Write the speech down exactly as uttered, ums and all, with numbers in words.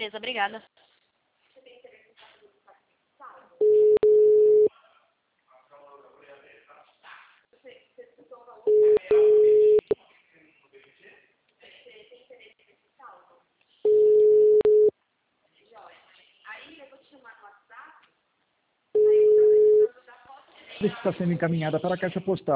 Beleza, obrigada. Está sendo encaminhada para a caixa postal.